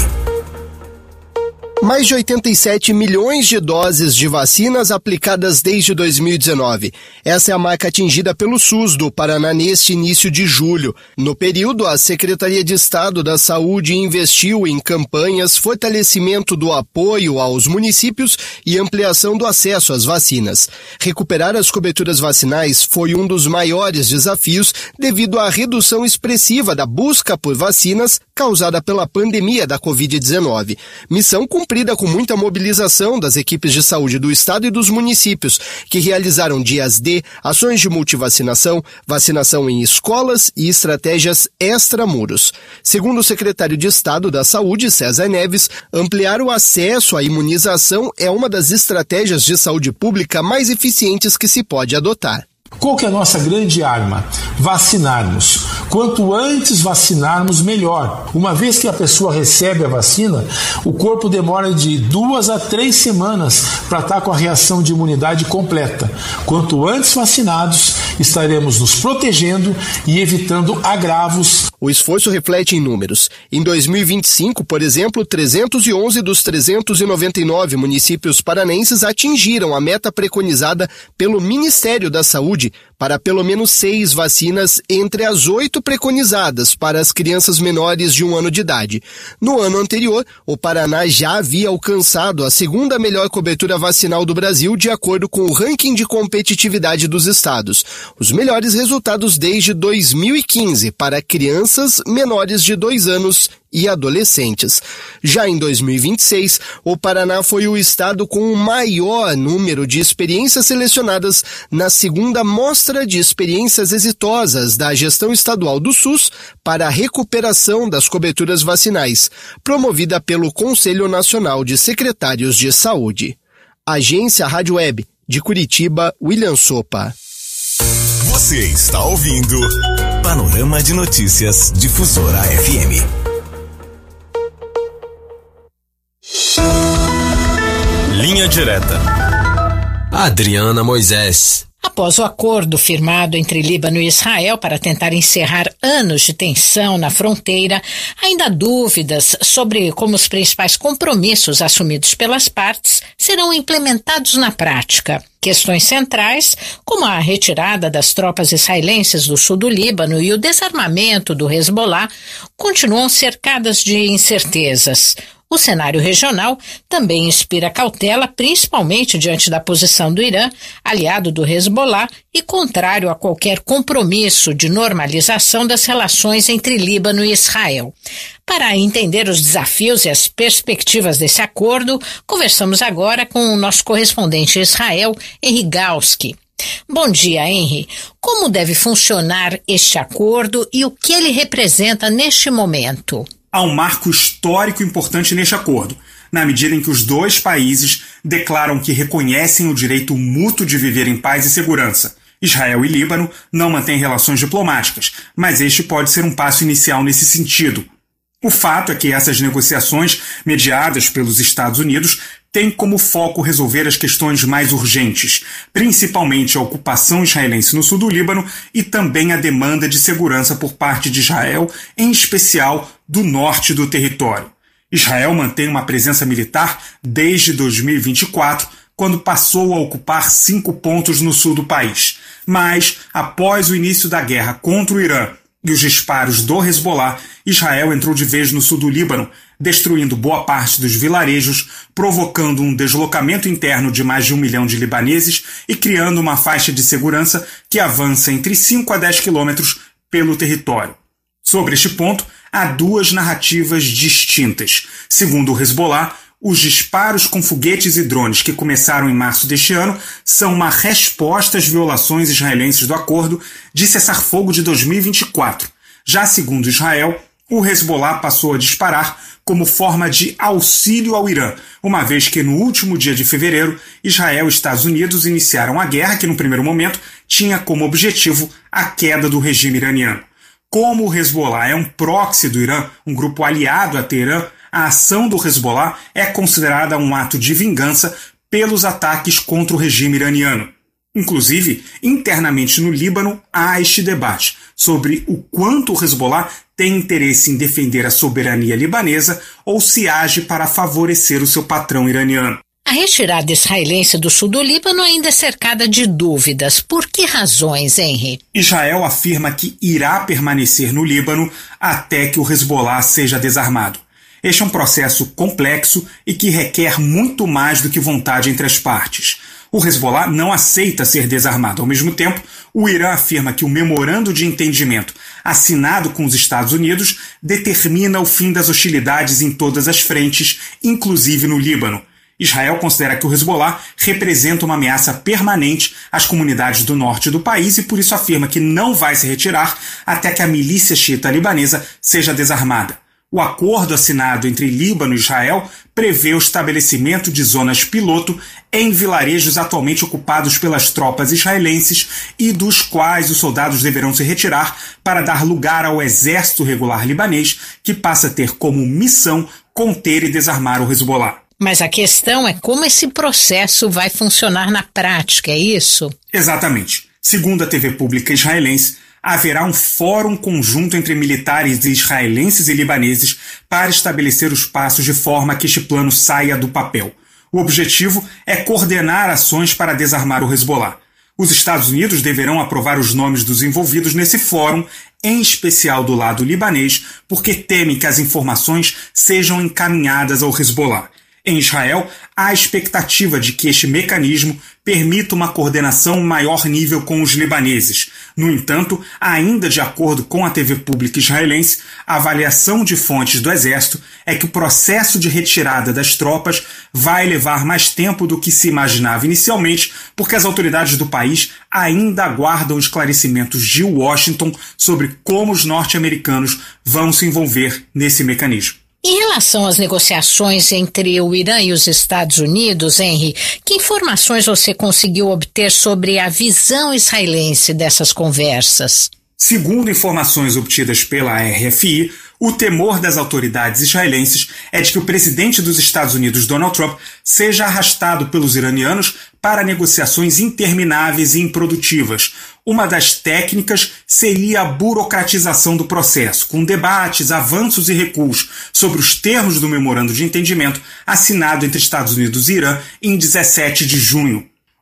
Mais de 87 milhões de doses de vacinas aplicadas desde 2019. Essa é a marca atingida pelo SUS do Paraná neste início de julho. No período, a Secretaria de Estado da Saúde investiu em campanhas, fortalecimento do apoio aos municípios e ampliação do acesso às vacinas. Recuperar as coberturas vacinais foi um dos maiores desafios devido à redução expressiva da busca por vacinas causada pela pandemia da Covid-19. Missão cumprida com muita mobilização das equipes de saúde do estado e dos municípios, que realizaram dias D, ações de multivacinação, vacinação em escolas e estratégias extramuros. Segundo o secretário de Estado da Saúde, César Neves, ampliar o acesso à imunização é uma das estratégias de saúde pública mais eficientes que se pode adotar. Qual que é a nossa grande arma? Vacinarmos. Quanto antes vacinarmos, melhor. Uma vez que a pessoa recebe a vacina, o corpo demora de 2 a 3 semanas para estar com a reação de imunidade completa. Quanto antes vacinados, estaremos nos protegendo e evitando agravos. O esforço reflete em números. Em 2025, por exemplo, 311 dos 399 municípios paranenses atingiram a meta preconizada pelo Ministério da Saúde para pelo menos 6 vacinas entre as 8 preconizadas para as crianças menores de 1 ano de idade. No ano anterior, o Paraná já havia alcançado a segunda melhor cobertura vacinal do Brasil, de acordo com o ranking de competitividade dos estados. Os melhores resultados desde 2015 para crianças menores de 2 anos e adolescentes. Já em 2026, o Paraná foi o estado com o maior número de experiências selecionadas na segunda Mostra de Experiências Exitosas da Gestão Estadual do SUS para a recuperação das coberturas vacinais, promovida pelo Conselho Nacional de Secretários de Saúde. Agência Rádio Web, de Curitiba, William Sopa. Você está ouvindo Panorama de Notícias Difusora FM. Linha Direta. Adriana Moisés. Após o acordo firmado entre Líbano e Israel para tentar encerrar anos de tensão na fronteira, ainda há dúvidas sobre como os principais compromissos assumidos pelas partes serão implementados na prática. Questões centrais, como a retirada das tropas israelenses do sul do Líbano e o desarmamento do Hezbollah, continuam cercadas de incertezas. O cenário regional também inspira cautela, principalmente diante da posição do Irã, aliado do Hezbollah e contrário a qualquer compromisso de normalização das relações entre Líbano e Israel. Para entender os desafios e as perspectivas desse acordo, conversamos agora com o nosso correspondente em Israel, Henry Galski. Bom dia, Henry. Como deve funcionar este acordo e o que ele representa neste momento? Há um marco histórico importante neste acordo, na medida em que os dois países declaram que reconhecem o direito mútuo de viver em paz e segurança. Israel e Líbano não mantêm relações diplomáticas, mas este pode ser um passo inicial nesse sentido. O fato é que essas negociações, mediadas pelos Estados Unidos, têm como foco resolver as questões mais urgentes, principalmente a ocupação israelense no sul do Líbano e também a demanda de segurança por parte de Israel, em especial do norte do território. Israel mantém uma presença militar desde 2024, quando passou a ocupar 5 pontos no sul do país. Mas, após o início da guerra contra o Irã e os disparos do Hezbollah, Israel entrou de vez no sul do Líbano, destruindo boa parte dos vilarejos, provocando um deslocamento interno de mais de 1 milhão de libaneses e criando uma faixa de segurança que avança entre 5 a 10 quilômetros pelo território. Sobre este ponto, há 2 narrativas distintas. Segundo o Hezbollah, os disparos com foguetes e drones que começaram em março deste ano são uma resposta às violações israelenses do acordo de cessar-fogo de 2024. Já segundo Israel, o Hezbollah passou a disparar como forma de auxílio ao Irã, uma vez que no último dia de fevereiro, Israel e Estados Unidos iniciaram a guerra que no primeiro momento tinha como objetivo a queda do regime iraniano. Como o Hezbollah é um proxy do Irã, um grupo aliado a Teherã, a ação do Hezbollah é considerada um ato de vingança pelos ataques contra o regime iraniano. Inclusive, internamente no Líbano, há este debate sobre o quanto o Hezbollah tem interesse em defender a soberania libanesa ou se age para favorecer o seu patrão iraniano. A retirada israelense do sul do Líbano ainda é cercada de dúvidas. Por que razões, Henry? Israel afirma que irá permanecer no Líbano até que o Hezbollah seja desarmado. Este é um processo complexo e que requer muito mais do que vontade entre as partes. O Hezbollah não aceita ser desarmado. Ao mesmo tempo, o Irã afirma que o memorando de entendimento assinado com os Estados Unidos determina o fim das hostilidades em todas as frentes, inclusive no Líbano. Israel considera que o Hezbollah representa uma ameaça permanente às comunidades do norte do país e por isso afirma que não vai se retirar até que a milícia xiita libanesa seja desarmada. O acordo assinado entre Líbano e Israel prevê o estabelecimento de zonas piloto em vilarejos atualmente ocupados pelas tropas israelenses e dos quais os soldados deverão se retirar para dar lugar ao exército regular libanês, que passa a ter como missão conter e desarmar o Hezbollah. Mas a questão é como esse processo vai funcionar na prática, é isso? Exatamente. Segundo a TV pública israelense, haverá um fórum conjunto entre militares israelenses e libaneses para estabelecer os passos de forma que este plano saia do papel. O objetivo é coordenar ações para desarmar o Hezbollah. Os Estados Unidos deverão aprovar os nomes dos envolvidos nesse fórum, em especial do lado libanês, porque temem que as informações sejam encaminhadas ao Hezbollah. Em Israel, há a expectativa de que este mecanismo permita uma coordenação em maior nível com os libaneses. No entanto, ainda de acordo com a TV pública israelense, a avaliação de fontes do Exército é que o processo de retirada das tropas vai levar mais tempo do que se imaginava inicialmente, porque as autoridades do país ainda aguardam esclarecimentos de Washington sobre como os norte-americanos vão se envolver nesse mecanismo. Em relação às negociações entre o Irã e os Estados Unidos, Henry, que informações você conseguiu obter sobre a visão israelense dessas conversas? Segundo informações obtidas pela RFI, o temor das autoridades israelenses é de que o presidente dos Estados Unidos, Donald Trump, seja arrastado pelos iranianos para negociações intermináveis e improdutivas. Uma das técnicas seria a burocratização do processo, com debates, avanços e recuos sobre os termos do memorando de entendimento assinado entre Estados Unidos e Irã em 17 de junho.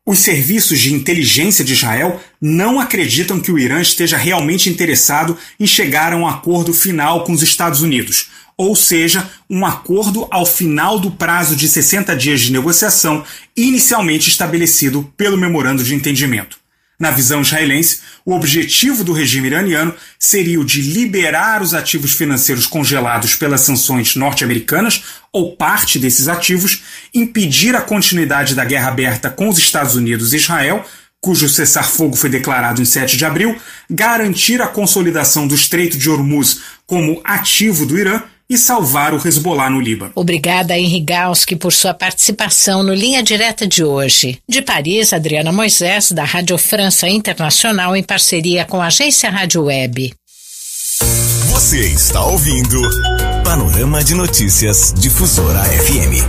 Os serviços de inteligência de Israel não acreditam que o Irã esteja realmente interessado em chegar a um acordo final com os Estados Unidos, ou seja, um acordo ao final do prazo de 60 dias de negociação inicialmente estabelecido pelo memorando de entendimento. Na visão israelense, o objetivo do regime iraniano seria o de liberar os ativos financeiros congelados pelas sanções norte-americanas ou parte desses ativos, impedir a continuidade da guerra aberta com os Estados Unidos e Israel, cujo cessar-fogo foi declarado em 7 de abril, garantir a consolidação do Estreito de Hormuz como ativo do Irã e salvar o Hezbollah no Líbano. Obrigada a Henri Galski por sua participação no Linha Direta de hoje. De Paris, Adriana Moisés, da Rádio França Internacional, em parceria com a agência Rádio Web. Você está ouvindo Panorama de Notícias Difusora FM.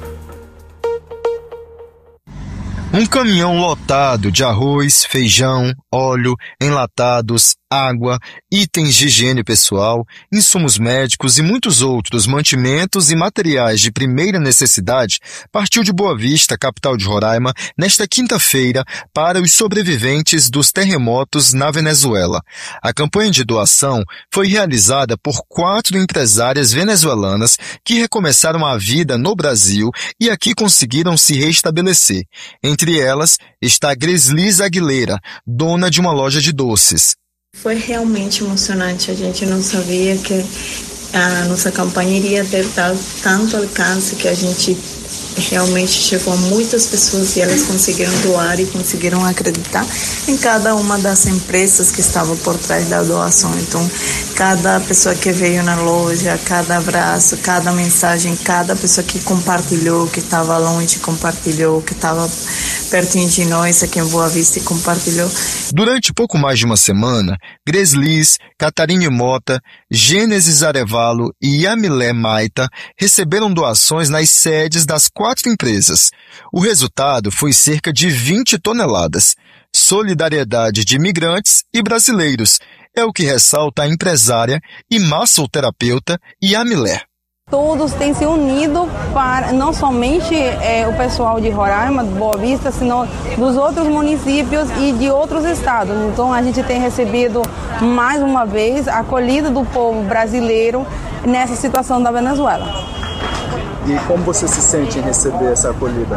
Um caminhão lotado de arroz, feijão, óleo, enlatados, água, itens de higiene pessoal, insumos médicos e muitos outros mantimentos e materiais de primeira necessidade partiu de Boa Vista, capital de Roraima, nesta quinta-feira para os sobreviventes dos terremotos na Venezuela. A campanha de doação foi realizada por 4 empresárias venezuelanas que recomeçaram a vida no Brasil e aqui conseguiram se restabelecer. Entre elas está Greslis Aguilera, dona de uma loja de doces. Foi realmente emocionante, a gente não sabia que a nossa campanha iria ter tanto alcance, que a gente realmente chegou a muitas pessoas e elas conseguiram doar e conseguiram acreditar em cada uma das empresas que estavam por trás da doação. Então, cada pessoa que veio na loja, cada abraço, cada mensagem, cada pessoa que compartilhou, que estava longe compartilhou, que estava pertinho de nós aqui em Boa Vista e compartilhou. Durante pouco mais de uma semana, Greslis, Catarine Mota, Gênesis Arevalo e Yamilé Maita receberam doações nas sedes das 4 empresas. O resultado foi cerca de 20 toneladas. Solidariedade de imigrantes e brasileiros, é o que ressalta a empresária e massoterapeuta Yamilé. Todos têm se unido para, não somente o pessoal de Roraima, de Boa Vista, senão dos outros municípios e de outros estados. Então a gente tem recebido mais uma vez a acolhida do povo brasileiro nessa situação da Venezuela. E como você se sente em receber essa acolhida?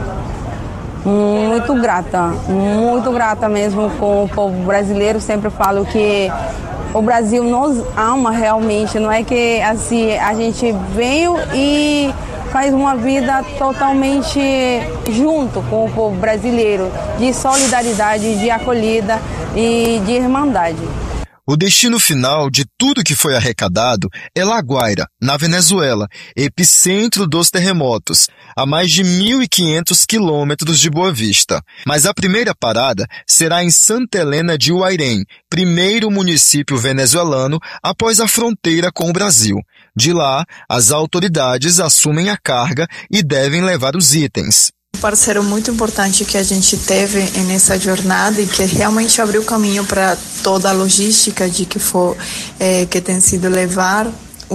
Muito grata mesmo com o povo brasileiro. Sempre falo que o Brasil nos ama realmente, não é que assim a gente veio e faz uma vida totalmente junto com o povo brasileiro, de solidariedade, de acolhida e de irmandade. O destino final de tudo que foi arrecadado é La Guaira, na Venezuela, epicentro dos terremotos, a mais de 1.500 quilômetros de Boa Vista. Mas a primeira parada será em Santa Helena de Uairém, primeiro município venezuelano após a fronteira com o Brasil. De lá, as autoridades assumem a carga e devem levar os itens. Um parceiro muito importante que a gente teve nessa jornada e que realmente abriu caminho para toda a logística de que tem sido levar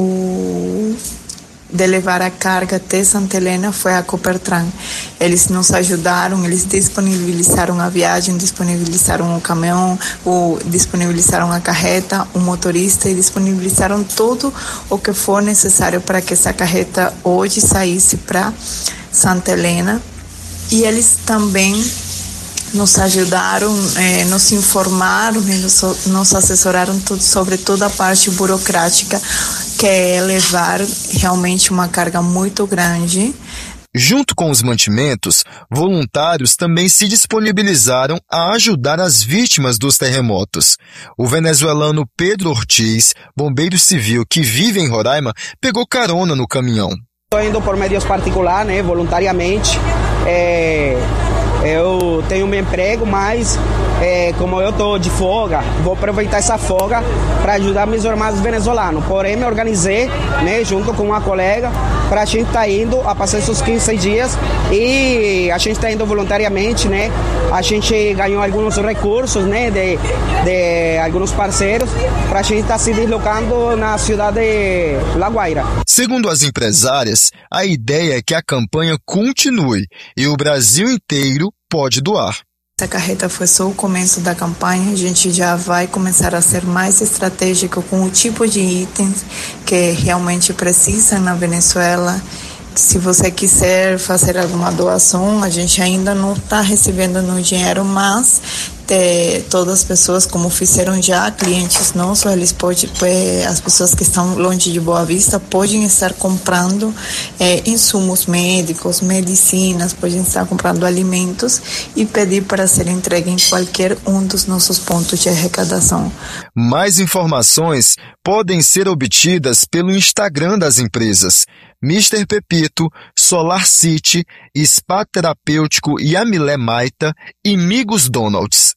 a carga até Santa Helena foi a Copertran. Eles nos ajudaram, eles disponibilizaram a viagem, disponibilizaram o caminhão, disponibilizaram a carreta, o motorista e disponibilizaram tudo o que for necessário para que essa carreta hoje saísse para Santa Helena. E eles também nos ajudaram, nos informaram e nos assessoraram sobre toda a parte burocrática, que é levar realmente uma carga muito grande. Junto com os mantimentos, voluntários também se disponibilizaram a ajudar as vítimas dos terremotos. O venezuelano Pedro Ortiz, bombeiro civil que vive em Roraima, pegou carona no caminhão. Estou indo por meios particulares, né, voluntariamente. Eu tenho meu emprego, mas como eu estou de folga, vou aproveitar essa folga para ajudar meus irmãos venezuelanos. Porém, me organizei, né, junto com uma colega, para a gente estar indo a passar esses 15 dias e a gente está indo voluntariamente, né? A gente ganhou alguns recursos, né, de alguns parceiros para a gente estar se deslocando na cidade de La Guaira. Segundo as empresárias, a ideia é que a campanha continue e o Brasil inteiro pode doar. Essa carreta foi só o começo da campanha, a gente já vai começar a ser mais estratégico com o tipo de itens que realmente precisa na Venezuela. Se você quiser fazer alguma doação, a gente ainda não está recebendo no dinheiro, mas todas as pessoas, como fizeram já, clientes nossos, eles podem, as pessoas que estão longe de Boa Vista podem estar comprando insumos médicos, medicinas, podem estar comprando alimentos e pedir para ser entregue em qualquer um dos nossos pontos de arrecadação. Mais informações podem ser obtidas pelo Instagram das empresas Mr. Pepito, Solar City, Spa Terapêutico Yamilé Maita e Migos Donalds.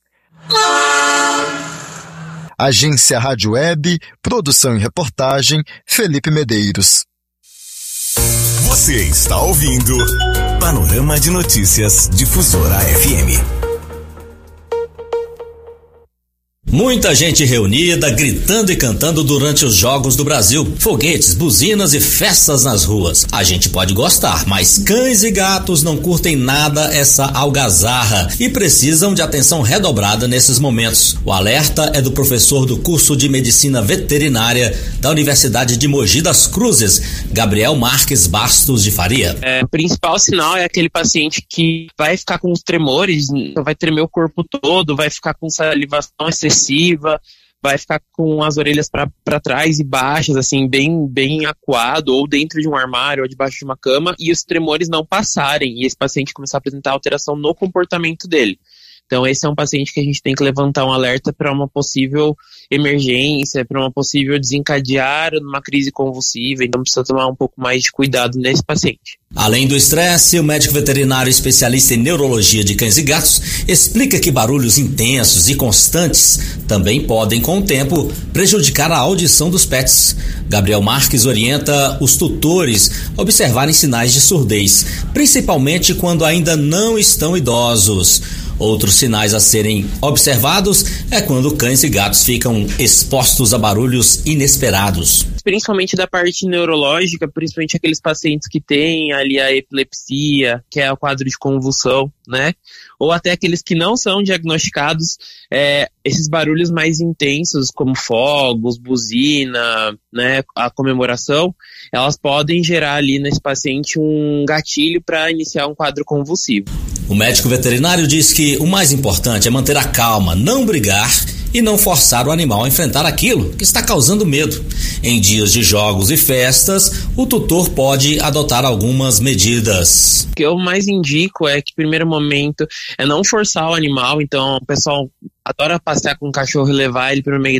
Agência Rádio Web, produção e reportagem, Felipe Medeiros. Você está ouvindo Panorama de Notícias Difusora FM. Muita gente reunida, gritando e cantando durante os Jogos do Brasil. Foguetes, buzinas e festas nas ruas. A gente pode gostar, mas cães e gatos não curtem nada essa algazarra e precisam de atenção redobrada nesses momentos. O alerta é do professor do curso de Medicina Veterinária da Universidade de Mogi das Cruzes, Gabriel Marques Bastos de Faria. O principal sinal é aquele paciente que vai ficar com os tremores, vai tremer o corpo todo, vai ficar com salivação excessiva, vai ficar com as orelhas para trás e baixas, assim, bem acuado, ou dentro de um armário, ou debaixo de uma cama, e os tremores não passarem, e esse paciente começar a apresentar alteração no comportamento dele. Então esse é um paciente que a gente tem que levantar um alerta para uma possível emergência, para uma possível desencadear numa crise convulsiva, então precisa tomar um pouco mais de cuidado nesse paciente. Além do estresse, o médico veterinário especialista em neurologia de cães e gatos explica que barulhos intensos e constantes também podem, com o tempo, prejudicar a audição dos pets. Gabriel Marques orienta os tutores a observarem sinais de surdez, principalmente quando ainda não estão idosos. Outros sinais a serem observados é quando cães e gatos ficam expostos a barulhos inesperados. Principalmente da parte neurológica, principalmente aqueles pacientes que têm ali a epilepsia, que é o quadro de convulsão, né? Ou até aqueles que não são diagnosticados, esses barulhos mais intensos, como fogos, buzina, né, a comemoração, elas podem gerar ali nesse paciente um gatilho para iniciar um quadro convulsivo. O médico veterinário diz que o mais importante é manter a calma, não brigar e não forçar o animal a enfrentar aquilo que está causando medo. Em dias de jogos e festas, o tutor pode adotar algumas medidas. O que eu mais indico é que, primeiro momento, é não forçar o animal. Então, o pessoal adora passear com o cachorro e levar ele para o meio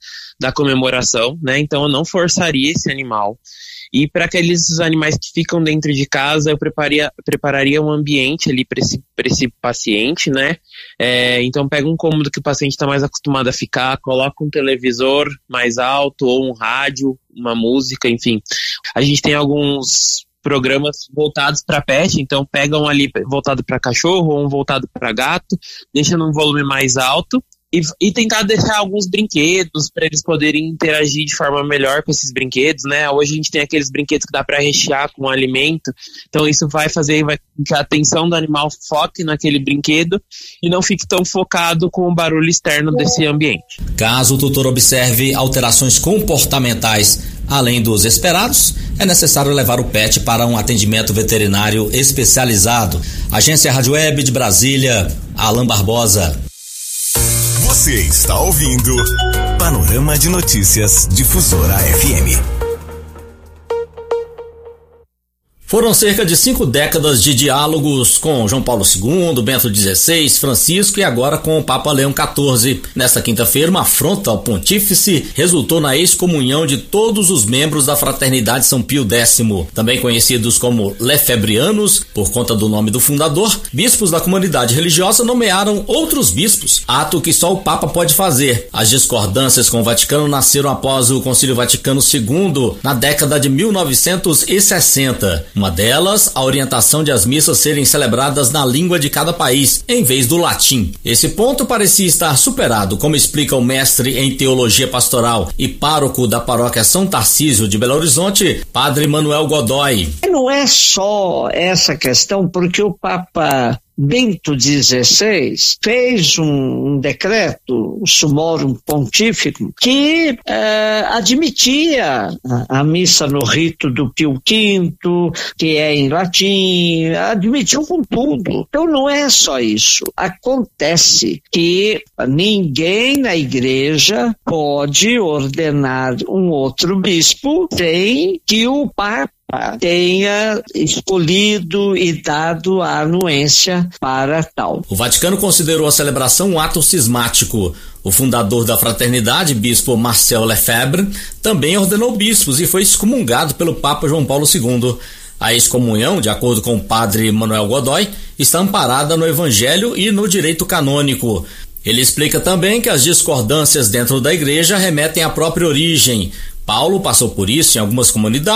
da comemoração, né? Então, eu não forçaria esse animal. E para aqueles animais que ficam dentro de casa, eu prepararia um ambiente ali para esse paciente, né? Então pega um cômodo que o paciente está mais acostumado a ficar, coloca um televisor mais alto ou um rádio, uma música, enfim. A gente tem alguns programas voltados para pet, então pegam ali voltado para cachorro ou um voltado para gato, deixa num volume mais alto. E tentar deixar alguns brinquedos para eles poderem interagir de forma melhor com esses brinquedos, né? Hoje a gente tem aqueles brinquedos que dá para rechear com alimento, então isso vai que a atenção do animal foque naquele brinquedo e não fique tão focado com o barulho externo desse ambiente. Caso o tutor observe alterações comportamentais além dos esperados, é necessário levar o pet para um atendimento veterinário especializado. Agência Rádio Web de Brasília, Alan Barbosa. Você está ouvindo Panorama de Notícias Difusora FM. Foram cerca de 5 décadas de diálogos com João Paulo II, Bento XVI, Francisco e agora com o Papa Leão XIV. Nesta quinta-feira, uma afronta ao pontífice resultou na excomunhão de todos os membros da Fraternidade São Pio X, também conhecidos como Lefebrianos, por conta do nome do fundador. Bispos da comunidade religiosa nomearam outros bispos, ato que só o Papa pode fazer. As discordâncias com o Vaticano nasceram após o Concílio Vaticano II, na década de 1960. Uma delas, a orientação de as missas serem celebradas na língua de cada país, em vez do latim. Esse ponto parecia estar superado, como explica o mestre em teologia pastoral e pároco da paróquia São Tarcísio de Belo Horizonte, Padre Manuel Godoy. Não é só essa questão, porque o Papa Bento XVI fez um decreto, o Summorum Pontificum, que admitia a missa no rito do Pio V, que é em latim, admitiu com tudo. Então não é só isso. Acontece que ninguém na igreja pode ordenar um outro bispo sem que o Papa tenha escolhido e dado a anuência para tal. O Vaticano considerou a celebração um ato cismático. O fundador da fraternidade, bispo Marcel Lefebvre, também ordenou bispos e foi excomungado pelo Papa João Paulo II. A excomunhão, de acordo com o padre Manuel Godoy, está amparada no Evangelho e no direito canônico. Ele explica também que as discordâncias dentro da igreja remetem à própria origem. Paulo passou por isso em algumas comunidades